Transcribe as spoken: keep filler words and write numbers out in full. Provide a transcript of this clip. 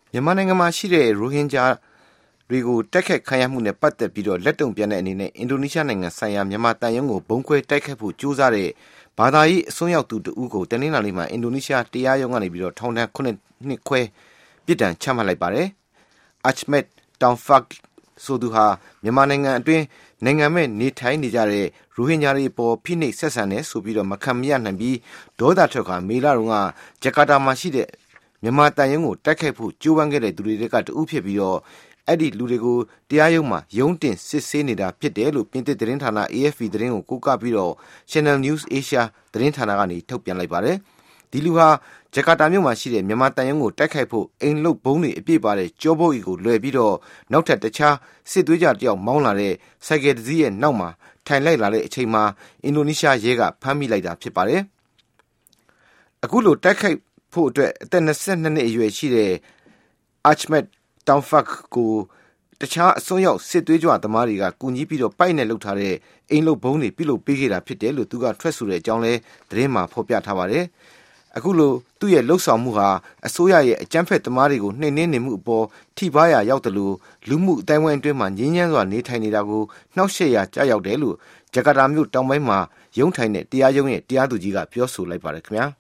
မြန်မာနိုင်ငံမှာရှိတဲ့ရိုဟင်ဂျာတွေကိုတိုက်ခိုက်ခံရမှုနဲ့ပတ်သက်ပြီးတော့လက်တုံ့ပြန်တဲ့အနေနဲ့အင်ဒိုနီးရှားနိုင်ငံဆိုင်ရာမြန်မာတန်ရုံးကိုဘုံခွဲတိုက်ခိုက်ဖို့ကြိုးစားတဲ့ဘာသာရေးအစွန်းရောက်သူတဦးကိုတနင်္လာနေ့မှာအင်ဒိုနီးရှားတရားရုံးကနေပြီးတော့ထောင်ဒဏ်ခုနှစ်နှစ်ခွဲပြစ်ဒဏ်ချမှတ်လိုက်ပါတယ်။ Ahmad Taufik ဆိုသူဟာမြန်မာနိုင်ငံအတွင်းနိုင်ငံမဲ့နေထိုင်နေကြတဲ့ရိုဟင်ဂျာတွေပေါ်ဖိနှိပ်ဆက်ဆံတယ်ဆိုပြီးတော့မခံမရနိုင်ပြီးဒေါသထွက်ခါမေလာတုန်းကဂျကာတာမှာရှိတဲ့မြန်မာတန်ရုံးကိုတိုက်ခိုက်ဖို့ကြိုးပမ်းခဲ့တဲ့သူတွေကတဦးဖြစ်ပြီးတော့အဲ့ဒီလူတွေကိုတရားရုံးမှာရုံးတင်စစ်ဆေးနေတာဖြစ်တယ်လို့ပြင်သစ်သတင်းဌာန A F P သတင်းကိုကိုးကားပြီးတော့ Channel News Asia သတင်းဌာနကနေထုတ်ပြန်လိုက်ပါတယ်။ဒီလူဟာဂျကာတာမြို့မှာရှိတဲ့မြန်မာတန်ရုံးကိုတိုက်ခိုက်ဖို့အိမ်လုတ်ဘုံတွေအပြည့်ပါတဲ့ကြောဘုတ်အီကိုလွယ်ပြီးတော့နောက်ထပ်တခြားစစ်သွေးကြတယောက်မောင်းလာတဲ့ဆိုင်ကယ်တစ်စီးရဲ့နောက်မှာထိုင်လိုက်လာတဲ့အချိန်မှာအင်ဒိုနီးရှားရဲကဖမ်းမိလိုက်တာဖြစ်ပါတယ်။အခုလိုတိုက်ခိုက်ဖို့အတွက်အသက်၂၂နှစ်အရွယ်ရှိတဲ့ Ahmad Taufik ကိုတခြားအစွန်းရောက်စစ်သွေးကြွသမားတွေကကူညီပြီးတော့ပိုက်နဲ့လှုပ်ထားတဲ့အိမ်လုတ်ဘုံတွေပြုလုပ်ပေးခဲ့တာဖြစ်တယ်လို့သူကထွက်ဆိုတဲ့အကြောင်းလဲသတင်းမှာဖော်ပြထားပါတယ်။အခုလိုသူ့ရဲ့လှုပ်ဆောင်မှုဟာအစိုးရရဲ့အကြမ်းဖက်သမားတွေကိုနှိမ်နင်းနေမှုအပေါ်ထိပါးရာရောက်တယ်လို့လူမှုအတိုင်းအဝိုင်းအတွင်းမှာငြင်းညမ်းစွာနေထိုင်နေတာကိုနှောက်ယှက်ရာကြားရောက်တယ်လို့ဂျကာတာမြို့တောင်ပိုင်းမှာရုံးထိုင်တဲ့တရားရုံးရဲ့တရားသူကြီးကပြောဆိုလိုက်ပါတယ်ခင်ဗျာ။